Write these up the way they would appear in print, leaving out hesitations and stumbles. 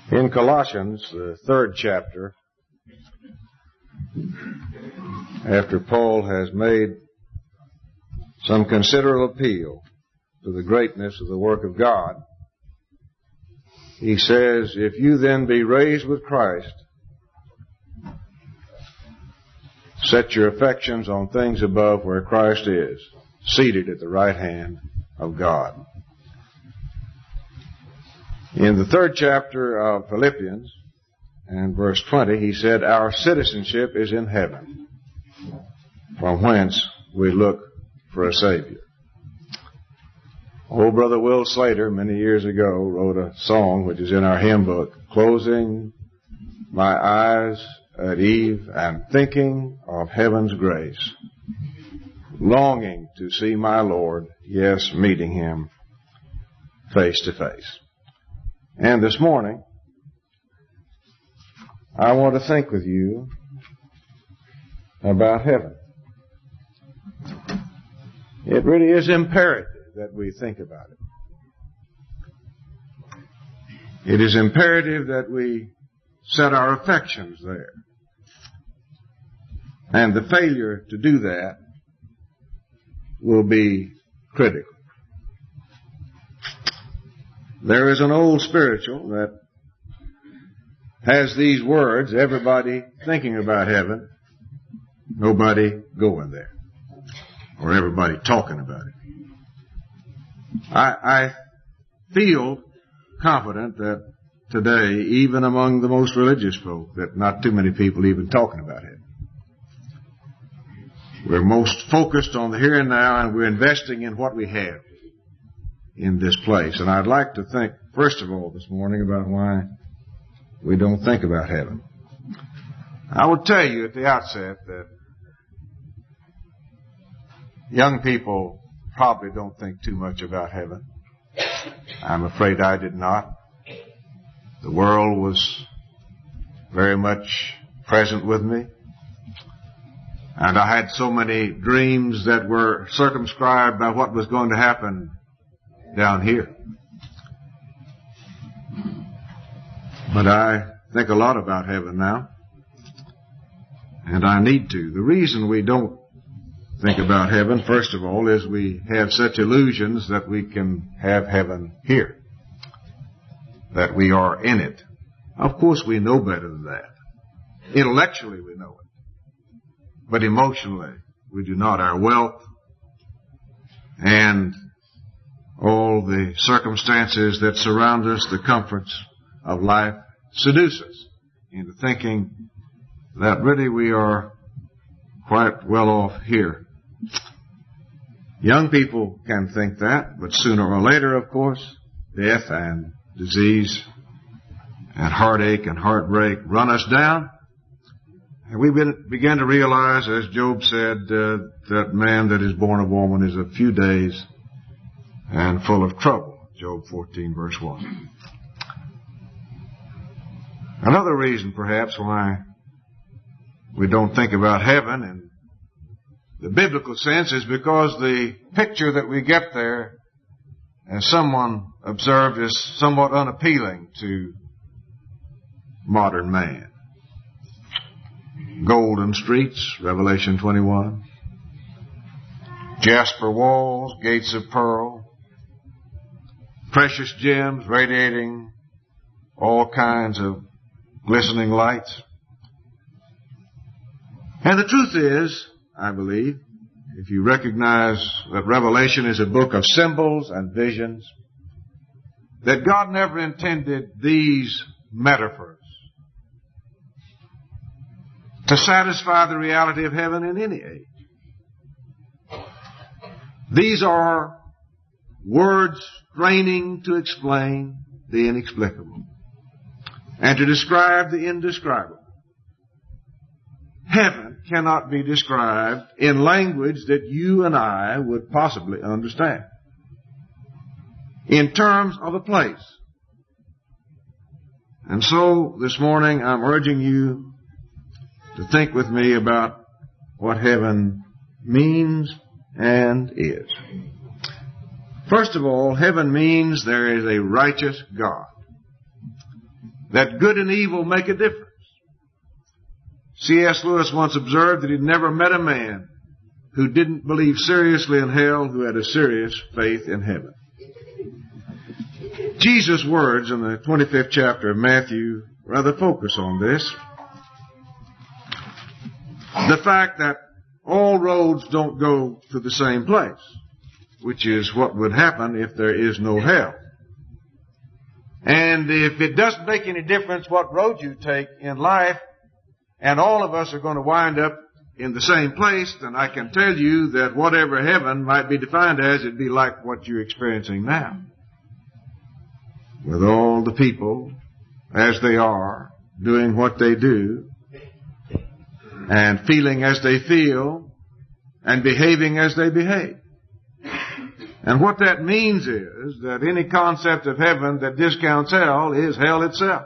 In Colossians, the 3rd chapter, after Paul has made some considerable appeal to the greatness of the work of God, he says, "If you then be raised with Christ, set your affections on things above where Christ is, seated at the right hand of God." In the 3rd chapter of Philippians, and verse 20, he said, "Our citizenship is in heaven, from whence we look for a Savior." Old Brother Will Slater, many years ago, wrote a song which is in our hymn book, "Closing my eyes at eve and thinking of heaven's grace, longing to see my Lord, yes, meeting Him face to face." And this morning, I want to think with you about heaven. It really is imperative that we think about it. It is imperative that we set our affections there. And the failure to do that will be critical. There is an old spiritual that has these words, everybody thinking about heaven, nobody going there, or everybody talking about it. I feel confident that today, even among the most religious folk, that not too many people even talking about heaven. We're most focused on the here and now, and we're investing in what we have in this place. And I'd like to think, first of all, this morning about why we don't think about heaven. I will tell you at the outset that young people probably don't think too much about heaven. I'm afraid I did not. The world was very much present with me. And I had so many dreams that were circumscribed by what was going to happen down here. But I think a lot about heaven now. And I need to. The reason we don't think about heaven, first of all, is we have such illusions that we can have heaven here, that we are in it. Of course, we know better than that. Intellectually, we know it. But emotionally, we do not. Our wealth and all the circumstances that surround us, the comforts of life, seduce us into thinking that really we are quite well off here. Young people can think that, but sooner or later, of course, death and disease and heartache and heartbreak run us down. And we begin to realize, as Job said, that man that is born of woman is a few days and full of trouble. Job 14, verse 1. Another reason, perhaps, why we don't think about heaven in the biblical sense is because the picture that we get there, as someone observed, is somewhat unappealing to modern man. Golden streets, Revelation 21. Jasper walls, gates of pearl. Precious gems radiating all kinds of glistening lights. And the truth is, I believe, if you recognize that Revelation is a book of symbols and visions, that God never intended these metaphors to satisfy the reality of heaven in any age. These are words straining to explain the inexplicable and to describe the indescribable. Heaven cannot be described in language that you and I would possibly understand. In terms of a place. And so this morning I'm urging you to think with me about what heaven means and is. First of all, heaven means there is a righteous God. that good and evil make a difference. C.S. Lewis once observed that he'd never met a man who didn't believe seriously in hell who had a serious faith in heaven. Jesus' words in the 25th chapter of Matthew rather focus on this. The fact that all roads don't go to the same place, which is what would happen if there is no hell. And if it doesn't make any difference what road you take in life, and all of us are going to wind up in the same place, then I can tell you that whatever heaven might be defined as, it'd be like what you're experiencing now. With all the people as they are, doing what they do, and feeling as they feel, and behaving as they behave. And what that means is that any concept of heaven that discounts hell is hell itself.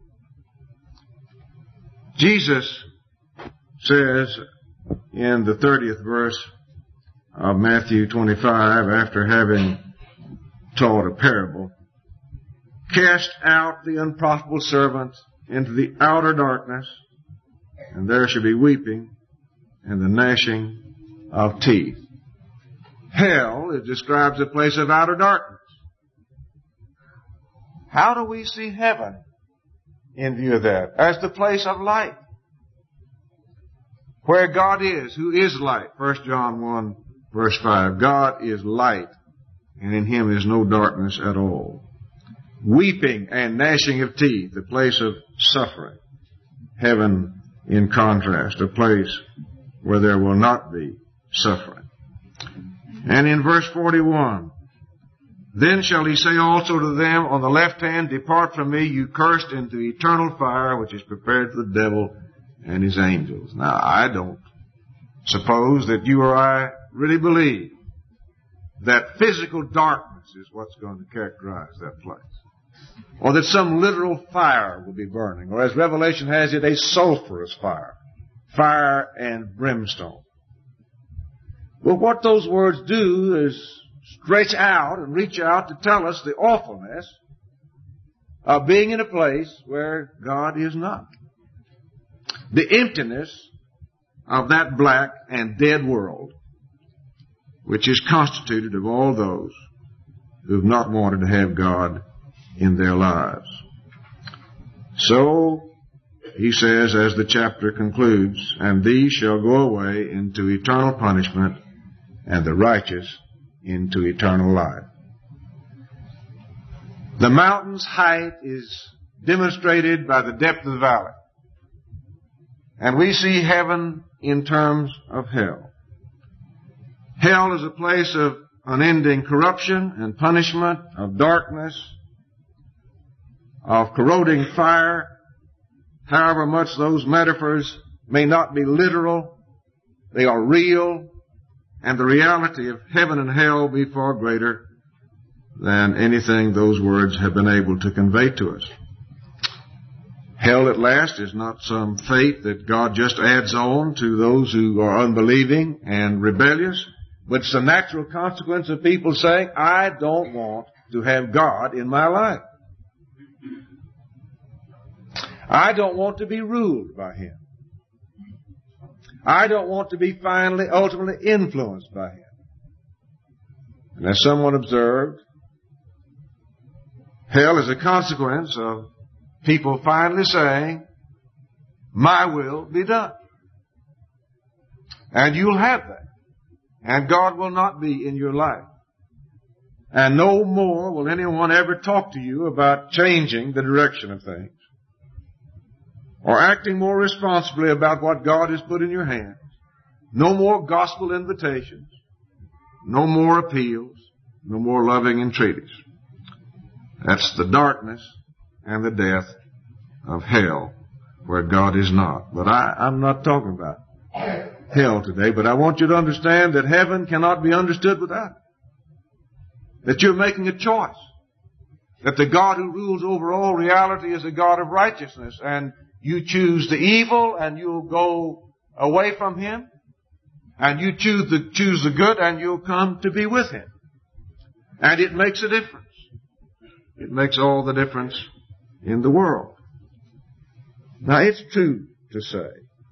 Jesus says in the 30th verse of Matthew 25, after having taught a parable, "Cast out the unprofitable servant into the outer darkness, and there shall be weeping and the gnashing of teeth." Hell, it describes a place of outer darkness. How do we see heaven in view of that? As the place of light, where God is, who is light. 1 John 1 verse 5. God is light, and in Him is no darkness at all. Weeping and gnashing of teeth, a place of suffering. Heaven, in contrast, a place where there will not be suffering. And in verse 41, "Then shall He say also to them on the left hand, Depart from me, you cursed, into eternal fire, which is prepared for the devil and his angels." Now, I don't suppose that you or I really believe that physical darkness is what's going to characterize that place, or that some literal fire will be burning, or as Revelation has it, a sulfurous fire, fire and brimstone. Well, what those words do is stretch out and reach out to tell us the awfulness of being in a place where God is not. The emptiness of that black and dead world, which is constituted of all those who have not wanted to have God in their lives. So, he says, as the chapter concludes, "And these shall go away into eternal punishment, and the righteous into eternal life." The mountain's height is demonstrated by the depth of the valley. And we see heaven in terms of hell. Hell is a place of unending corruption and punishment, of darkness, of corroding fire. However much those metaphors may not be literal, they are real, and the reality of heaven and hell be far greater than anything those words have been able to convey to us. Hell at last is not some fate that God just adds on to those who are unbelieving and rebellious, but it's a natural consequence of people saying, "I don't want to have God in my life. I don't want to be ruled by Him. I don't want to be ultimately influenced by Him." And as someone observed, hell is a consequence of people finally saying, "My will be done." And you'll have that. And God will not be in your life. And no more will anyone ever talk to you about changing the direction of things, or acting more responsibly about what God has put in your hands. No more gospel invitations. No more appeals. No more loving entreaties. That's the darkness and the death of hell, where God is not. But I'm not talking about hell today, but I want you to understand that heaven cannot be understood without it. That you're making a choice. That the God who rules over all reality is a God of righteousness, and you choose the evil and you'll go away from Him, and you choose the good and you'll come to be with Him. And it makes a difference. It makes all the difference in the world. Now, it's true to say,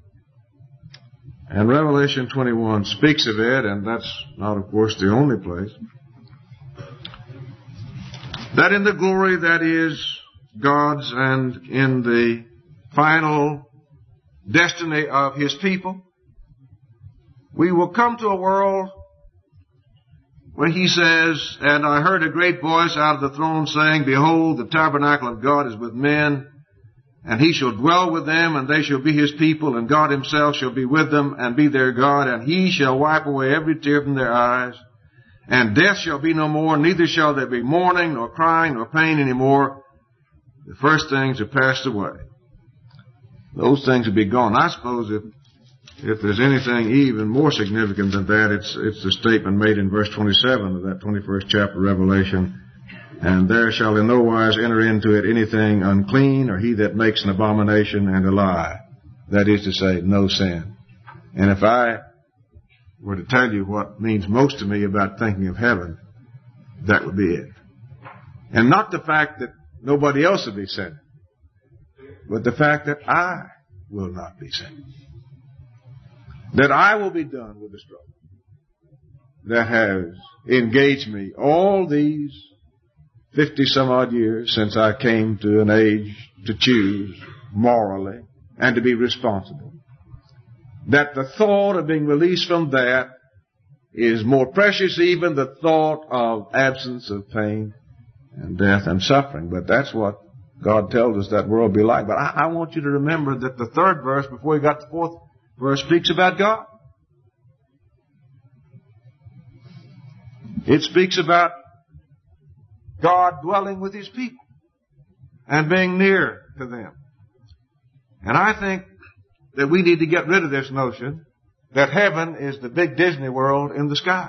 and Revelation 21 speaks of it, and that's not, of course, the only place, that in the glory that is God's and in the final destiny of His people, we will come to a world where He says, "And I heard a great voice out of the throne saying, Behold, the tabernacle of God is with men, and He shall dwell with them, and they shall be His people, and God Himself shall be with them, and be their God, and He shall wipe away every tear from their eyes. And death shall be no more, neither shall there be mourning, nor crying, nor pain any more. The first things are passed away." Those things will be gone. I suppose if there's anything even more significant than that, it's the statement made in verse 27 of that 21st chapter of Revelation. "And there shall in no wise enter into it anything unclean, or he that makes an abomination and a lie." That is to say, no sin. And if I were to tell you what means most to me about thinking of heaven, that would be it. And not the fact that nobody else will be sinning, but the fact that I will not be sinning. That I will be done with the struggle that has engaged me all these 50 some odd years since I came to an age to choose morally and to be responsible. That the thought of being released from that is more precious even the thought of absence of pain and death and suffering. But that's what God tells us that world will be like. But I want you to remember that the third verse, before we got to the fourth verse, speaks about God. It speaks about God dwelling with His people and being near to them. And I think that we need to get rid of this notion that heaven is the big Disney World in the sky.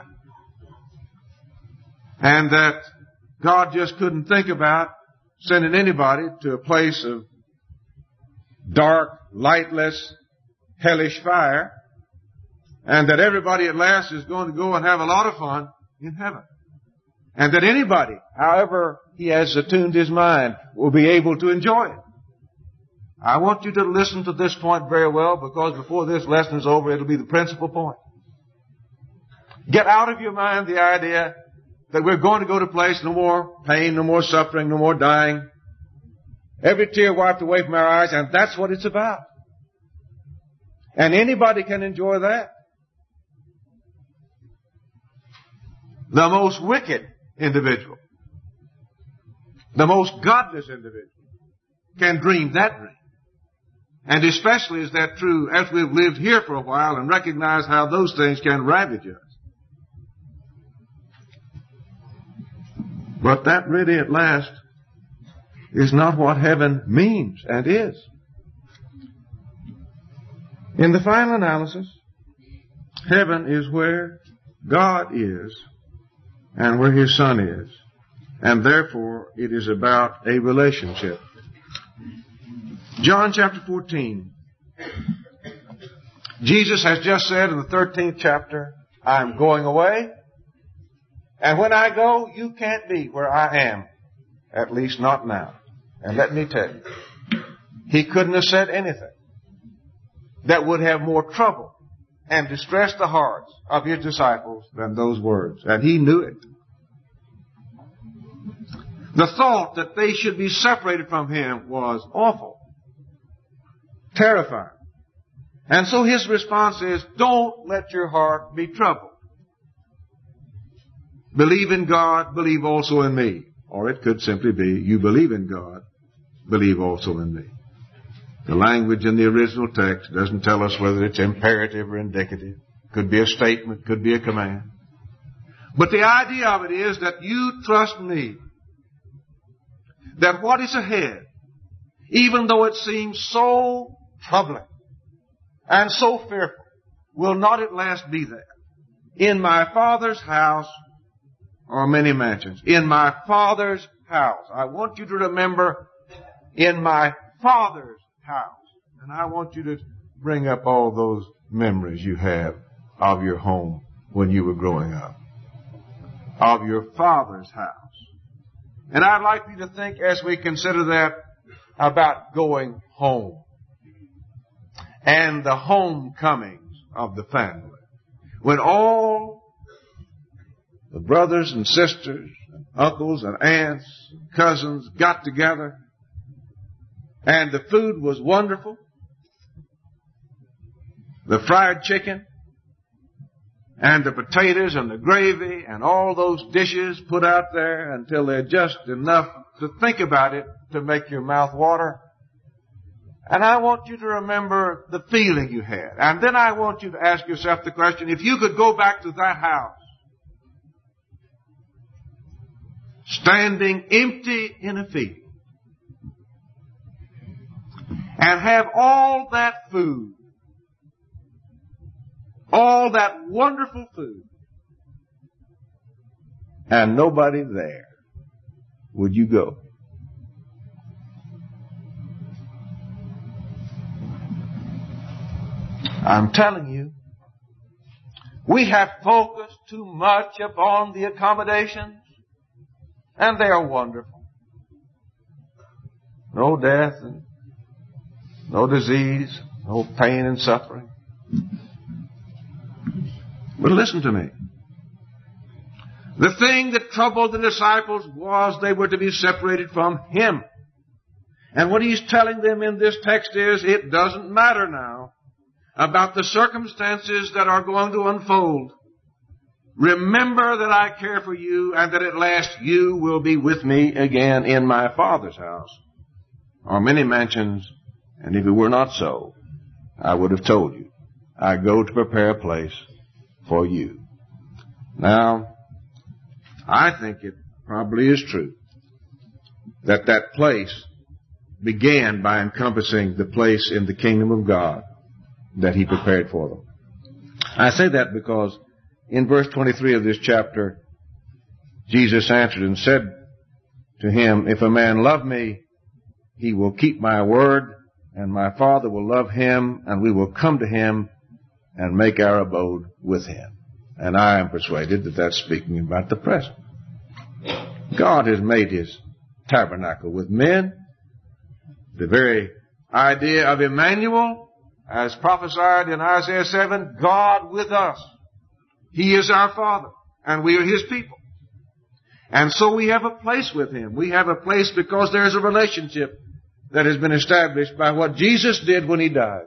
And that God just couldn't think about sending anybody to a place of dark, lightless, hellish fire, and that everybody at last is going to go and have a lot of fun in heaven. And that anybody, however he has attuned his mind, will be able to enjoy it. I want you to listen to this point very well, because before this lesson is over, it'll be the principal point. Get out of your mind the idea that we're going to go to a place, no more pain, no more suffering, no more dying. Every tear wiped away from our eyes, and that's what it's about. And anybody can enjoy that. The most wicked individual, the most godless individual, can dream that dream. And especially is that true as we've lived here for a while and recognize how those things can ravage us. But that really at last is not what heaven means and is. In the final analysis, heaven is where God is and where His Son is. And therefore, it is about a relationship. John chapter 14. Jesus has just said in the 13th chapter, I'm going away. And when I go, you can't be where I am. At least not now. And let me tell you, He couldn't have said anything that would have more trouble and distressed the hearts of His disciples than those words. And He knew it. The thought that they should be separated from Him was awful, terrifying. And so His response is, don't let your heart be troubled. Believe in God, believe also in me. Or it could simply be, you believe in God, believe also in me. The language in the original text doesn't tell us whether it's imperative or indicative. Could be a statement, could be a command. But the idea of it is that you trust me. That what is ahead, even though it seems so troubling and so fearful, will not at last be there. In my Father's house are many mansions. In my Father's house. I want you to remember, in my Father's house. And I want you to bring up all those memories you have of your home when you were growing up. Of your Father's house. And I'd like you to think, as we consider that, about going home. and the homecomings of the family. When all the brothers and sisters, and uncles and aunts, and cousins got together, and the food was wonderful. The fried chicken, and the potatoes and the gravy and all those dishes put out there until they're just enough to think about it to make your mouth water. And I want you to remember the feeling you had. And then I want you to ask yourself the question, if you could go back to that house, standing empty in a field, and have all that food, all that wonderful food, and nobody there, would you go? I'm telling you, we have focused too much upon the accommodations, and they are wonderful. No death, and no disease, no pain and suffering. But listen to me. The thing that troubled the disciples was they were to be separated from Him. And what He's telling them in this text is, it doesn't matter now about the circumstances that are going to unfold. Remember that I care for you, and that at last you will be with me again in my Father's house. Are many mansions, and if it were not so, I would have told you. I go to prepare a place for you. Now, I think it probably is true that that place began by encompassing the place in the kingdom of God that He prepared for them. I say that because in verse 23 of this chapter, Jesus answered and said to him, if a man love me, he will keep my word, and my Father will love him, and we will come to him and make our abode with him. And I am persuaded that that's speaking about the present. God has made His tabernacle with men. The very idea of Emmanuel, as prophesied in Isaiah 7, God with us. He is our Father, and we are His people. And so we have a place with Him. We have a place because there's a relationship that has been established by what Jesus did when He died.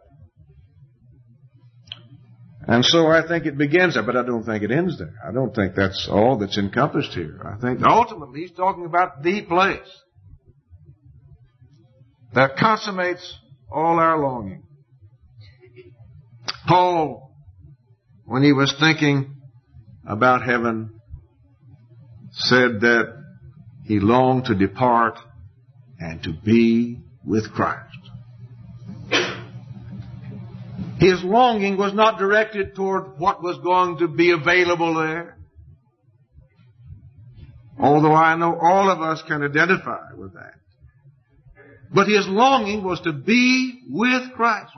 And so I think it begins there, but I don't think it ends there. I don't think that's all that's encompassed here. I think ultimately He's talking about the place that consummates all our longing. Paul, when he was thinking about heaven, said that he longed to depart and to be with Christ. His longing was not directed toward what was going to be available there. Although I know all of us can identify with that. But his longing was to be with Christ.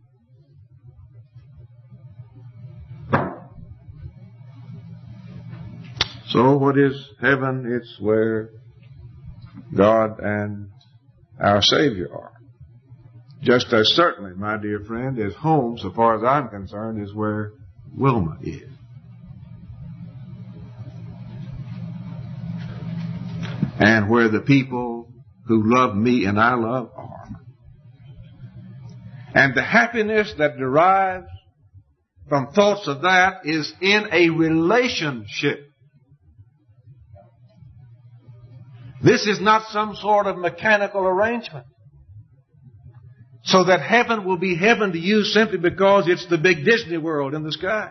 So what is heaven? It's where God and our Savior are. Just as certainly, my dear friend, as home, so far as I'm concerned, is where Wilma is. And where the people who love me and I love are. And the happiness that derives from thoughts of that is in a relationship. This is not some sort of mechanical arrangement. So that heaven will be heaven to you simply because it's the big Disney World in the sky.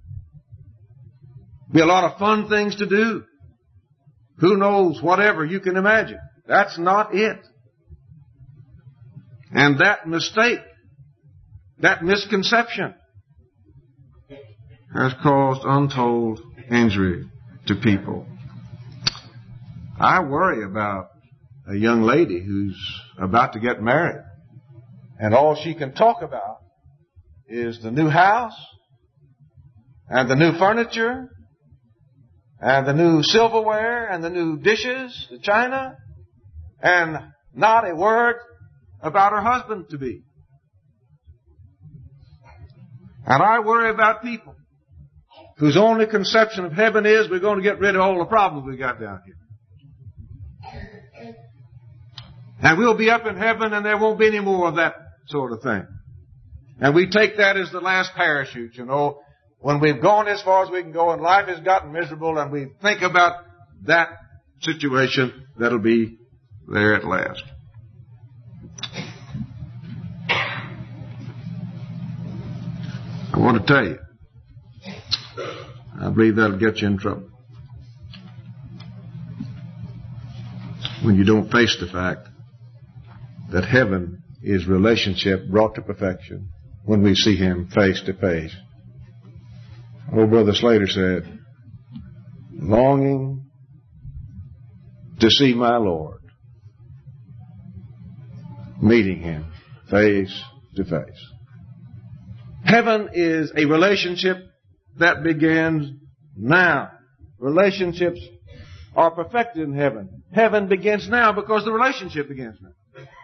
Be a lot of fun things to do. Who knows, whatever you can imagine. That's not it. And that mistake, that misconception, has caused untold injury to people. I worry about a young lady who's about to get married. And all she can talk about is the new house, and the new furniture, and the new silverware, and the new dishes, the china, and not a word about her husband to be. And I worry about people whose only conception of heaven is we're going to get rid of all the problems we got down here. And we'll be up in heaven and there won't be any more of that sort of thing. And we take that as the last parachute, you know. When we've gone as far as we can go and life has gotten miserable and we think about that situation, that'll be there at last. I want to tell you, I believe that'll get you in trouble. When you don't face the fact that heaven is relationship brought to perfection when we see Him face to face. Old Brother Slater said, longing to see my Lord, meeting Him face to face. Heaven is a relationship that begins now. Relationships are perfected in heaven. Heaven begins now because the relationship begins now.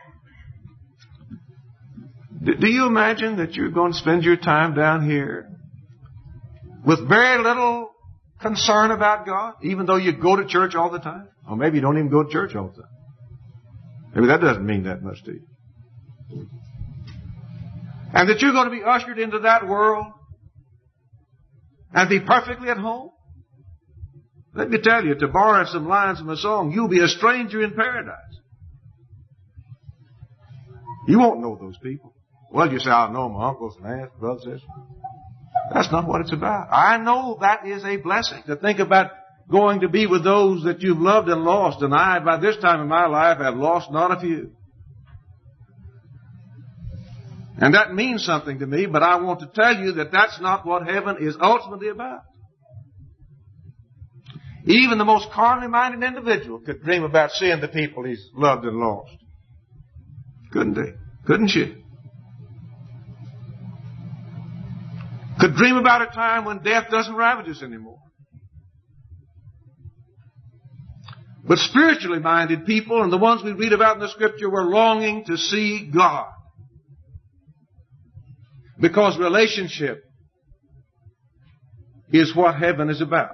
Do you imagine that you're going to spend your time down here with very little concern about God, even though you go to church all the time? Or maybe you don't even go to church all the time. Maybe that doesn't mean that much to you. And that you're going to be ushered into that world and be perfectly at home? Let me tell you, to borrow some lines from a song, you'll be a stranger in paradise. You won't know those people. Well, you say, I'll know my uncles and aunts, brothers and sisters. That's not what it's about. I know that is a blessing to think about going to be with those that you've loved and lost. And I, by this time in my life, have lost not a few. And that means something to me, but I want to tell you that that's not what heaven is ultimately about. Even the most carnally minded individual could dream about seeing the people he's loved and lost. Couldn't he? Couldn't she? Could dream about a time when death doesn't ravage us anymore. But spiritually minded people, and the ones we read about in the Scripture, were longing to see God. Because relationship is what heaven is about.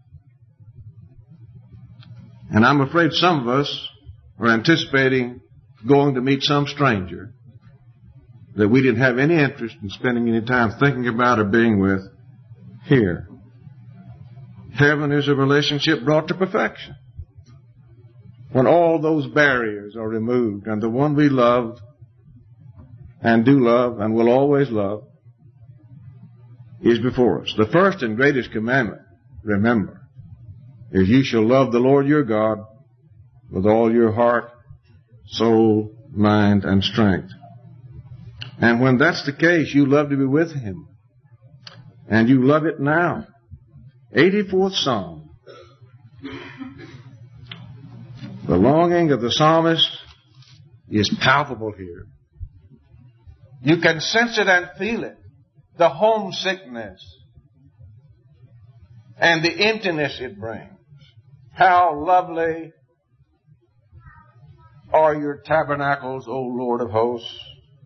And I'm afraid some of us are anticipating going to meet some stranger that we didn't have any interest in spending any time thinking about or being with here. Heaven is a relationship brought to perfection. When all those barriers are removed and the one we loved and do love and will always love is before us. The first and greatest commandment, remember, is you shall love the Lord your God with all your heart, soul, mind, and strength. And when that's the case, you love to be with Him. And you love it now. 84th Psalm. The longing of the psalmist is palpable here. You can sense it and feel it. The homesickness and the emptiness it brings. How lovely are your tabernacles, O Lord of hosts.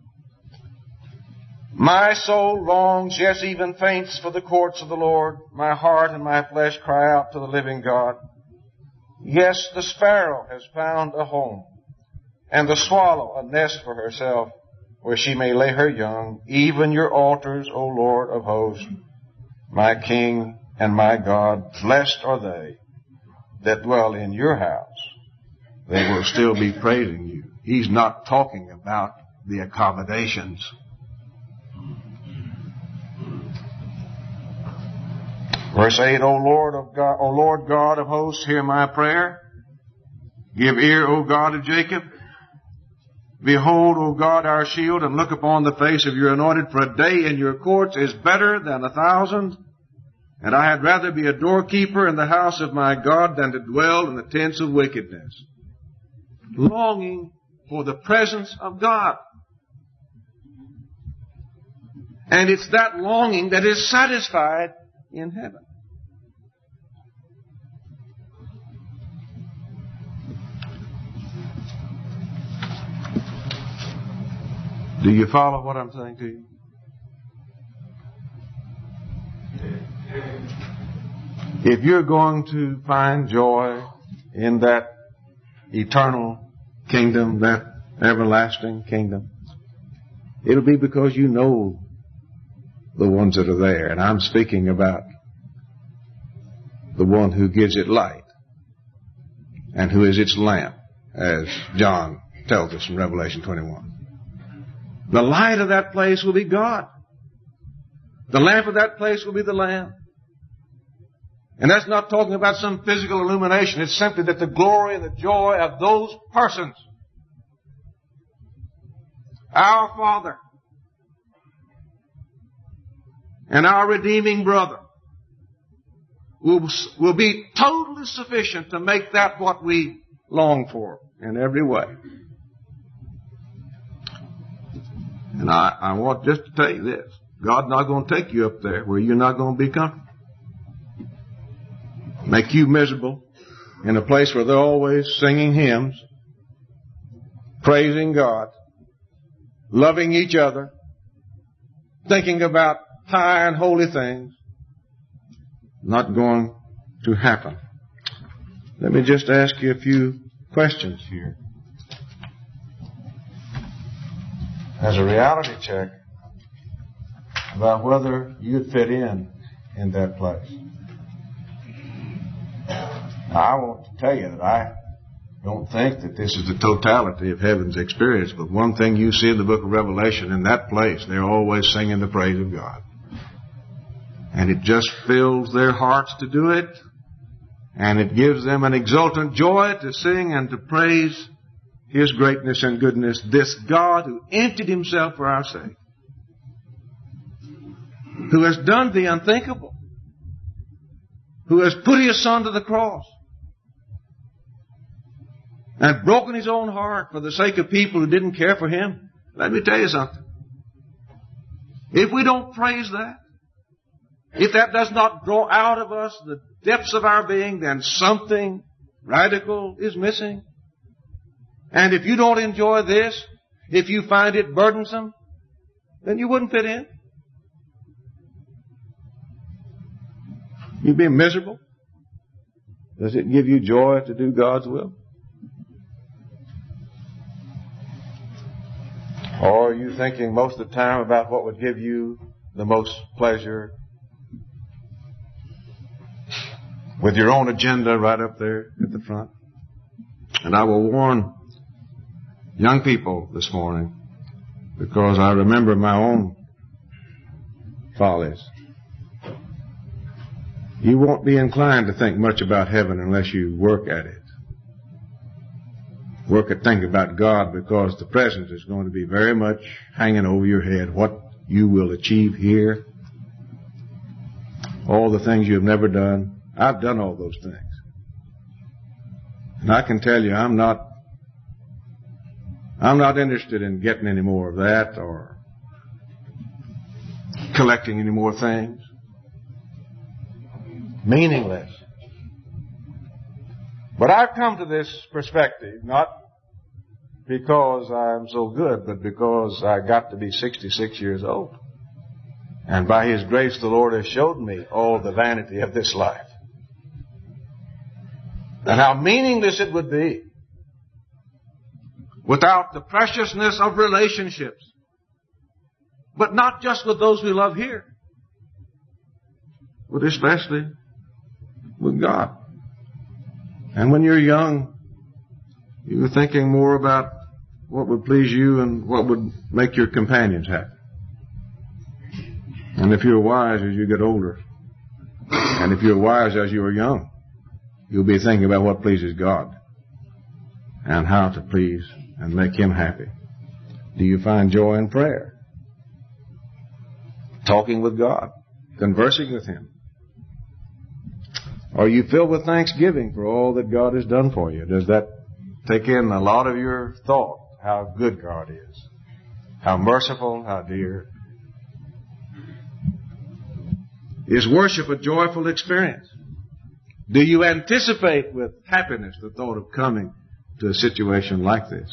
My soul longs, yes, even faints for the courts of the Lord. My heart and my flesh cry out to the living God. Yes, the sparrow has found a home, and the swallow a nest for herself, where she may lay her young. Even your altars, O Lord of hosts, my King and my God, blessed are they that dwell in your house. They will still be praising you. He's not talking about the accommodations. Verse 8, O Lord God of hosts, hear my prayer. Give ear, O God of Jacob. Behold, O God, our shield, and look upon the face of your anointed, for a day in your courts is better than 1,000. And I had rather be a doorkeeper in the house of my God than to dwell in the tents of wickedness. Longing for the presence of God. And it's that longing that is satisfied in heaven. Do you follow what I'm saying to you? If you're going to find joy in that eternal kingdom, that everlasting kingdom, it'll be because you know the ones that are there. And I'm speaking about the one who gives it light and who is its lamp, as John tells us in Revelation 21. The light of that place will be God. The lamp of that place will be the Lamb. And that's not talking about some physical illumination. It's simply that the glory and the joy of those persons, our Father and our redeeming brother, will be totally sufficient to make that what we long for in every way. And I want just to tell you this. God's not going to take you up there where you're not going to be comfortable. Make you miserable in a place where they're always singing hymns, praising God, loving each other, thinking about high and holy things. Not going to happen. Let me just ask you a few questions here. As a reality check about whether you'd fit in that place. I want to tell you that I don't think that this is the totality of heaven's experience, but one thing you see in the book of Revelation, in that place, they're always singing the praise of God. And it just fills their hearts to do it, and it gives them an exultant joy to sing and to praise His greatness and goodness, this God who emptied Himself for our sake, who has done the unthinkable, who has put His Son to the cross, and broken His own heart for the sake of people who didn't care for Him. Let me tell you something. If we don't praise that, if that does not draw out of us the depths of our being, then something radical is missing. And if you don't enjoy this, if you find it burdensome, then you wouldn't fit in. You'd be miserable. Does it give you joy to do God's will? Or are you thinking most of the time about what would give you the most pleasure, with your own agenda right up there at the front? And I will warn young people this morning, because I remember my own follies. You won't be inclined to think much about heaven unless you work at it. Work at thinking about God, because the present is going to be very much hanging over your head. What you will achieve here, all the things you have never done. I've done all those things. And I can tell you, I'm not interested in getting any more of that or collecting any more things. Meaningless. But I've come to this perspective not because I'm so good, but because I got to be 66 years old. And by His grace, the Lord has showed me all the vanity of this life. And how meaningless it would be without the preciousness of relationships. But not just with those we love here, but especially with God. And when you're young, you're thinking more about what would please you and what would make your companions happy. And if you're wise as you get older, and if you're wise as you are young, you'll be thinking about what pleases God and how to please and make Him happy. Do you find joy in prayer? Talking with God, conversing with Him. Are you filled with thanksgiving for all that God has done for you? Does that take in a lot of your thought? How good God is. How merciful, how dear. Is worship a joyful experience? Do you anticipate with happiness the thought of coming to a situation like this?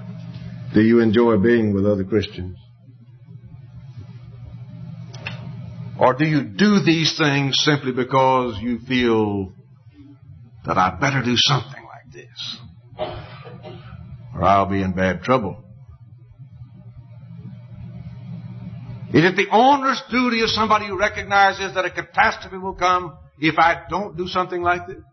Do you enjoy being with other Christians? Or do you do these things simply because you feel that I better do something like this, or I'll be in bad trouble? Is it the owner's duty of somebody who recognizes that a catastrophe will come if I don't do something like this?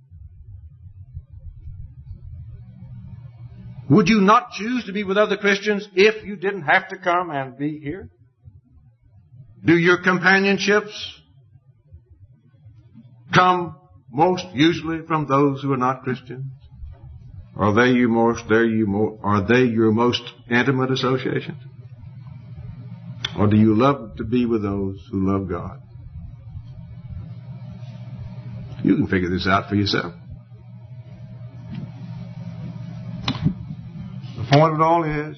Would you not choose to be with other Christians if you didn't have to come and be here? Do your companionships come most usually from those who are not Christians? Are they your most intimate associations? Or do you love to be with those who love God? You can figure this out for yourself. The point of it all is,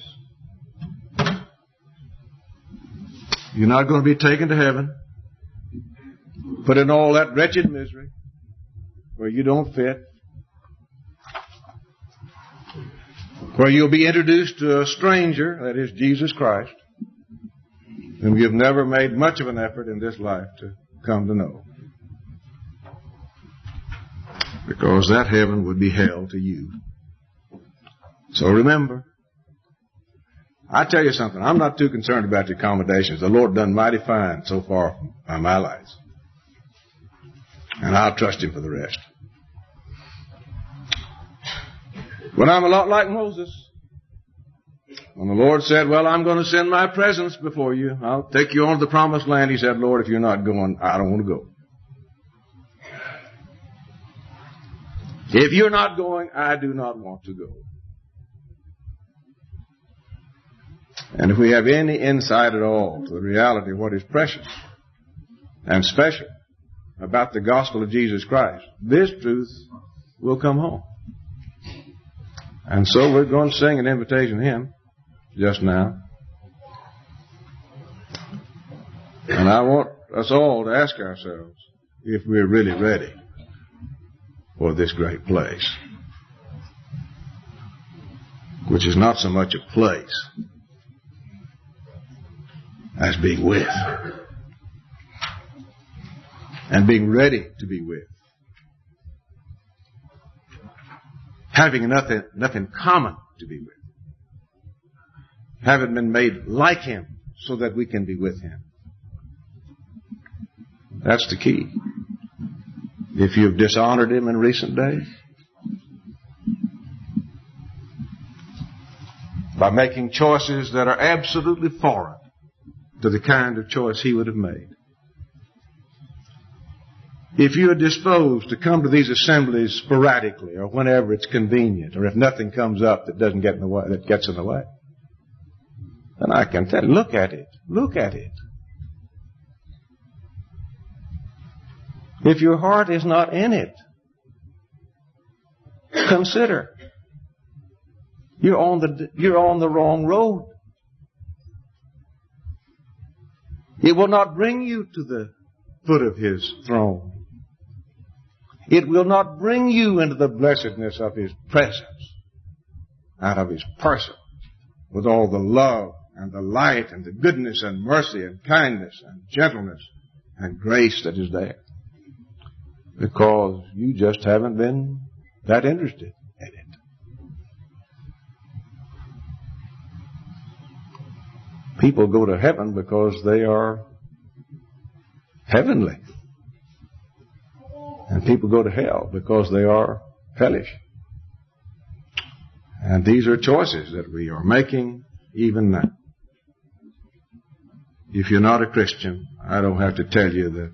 you're not going to be taken to heaven, put in all that wretched misery where you don't fit, where you'll be introduced to a stranger, that is Jesus Christ, whom you've never made much of an effort in this life to come to know. Because that heaven would be hell to you. So remember, I tell you something, I'm not too concerned about your accommodations. The Lord done mighty fine so far by my life. And I'll trust Him for the rest. But I'm a lot like Moses. When the Lord said, well, I'm going to send my presence before you, I'll take you on to the promised land, He said, Lord, if you're not going, I don't want to go. If you're not going, I do not want to go. And if we have any insight at all to the reality of what is precious and special about the gospel of Jesus Christ, this truth will come home. And so we're going to sing an invitation hymn just now. And I want us all to ask ourselves if we're really ready for this great place, which is not so much a place as being with, and being ready to be with, having enough in common to be with, having been made like Him so that we can be with Him. That's the key. If you've dishonored Him in recent days by making choices that are absolutely foreign to the kind of choice He would have made, if you are disposed to come to these assemblies sporadically or whenever it's convenient, or if nothing comes up that doesn't get in the way, that gets in the way, then I can tell you, look at it. Look at it. If your heart is not in it, consider. You're on the wrong road. It will not bring you to the foot of His throne. It will not bring you into the blessedness of His presence, out of His person, with all the love and the light and the goodness and mercy and kindness and gentleness and grace that is there. Because you just haven't been that interested in it. People go to heaven because they are heavenly. And people go to hell because they are hellish. And these are choices that we are making even now. If you're not a Christian, I don't have to tell you that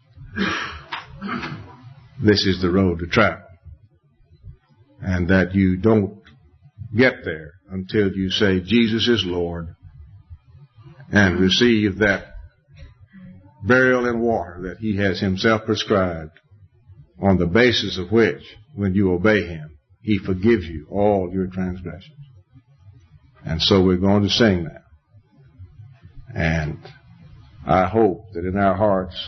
this is the road to travel. And that you don't get there until you say Jesus is Lord and receive that burial in water that He has Himself prescribed, on the basis of which, when you obey Him, He forgives you all your transgressions. And so we're going to sing now. And I hope that in our hearts,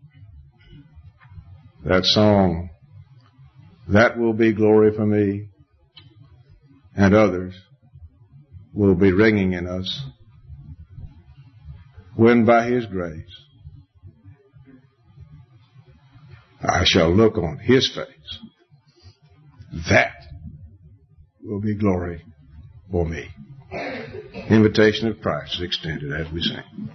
that song, that will be glory for me, and others, will be ringing in us when by His grace I shall look on his face. That will be glory for me. Invitation of Christ is extended as we sing.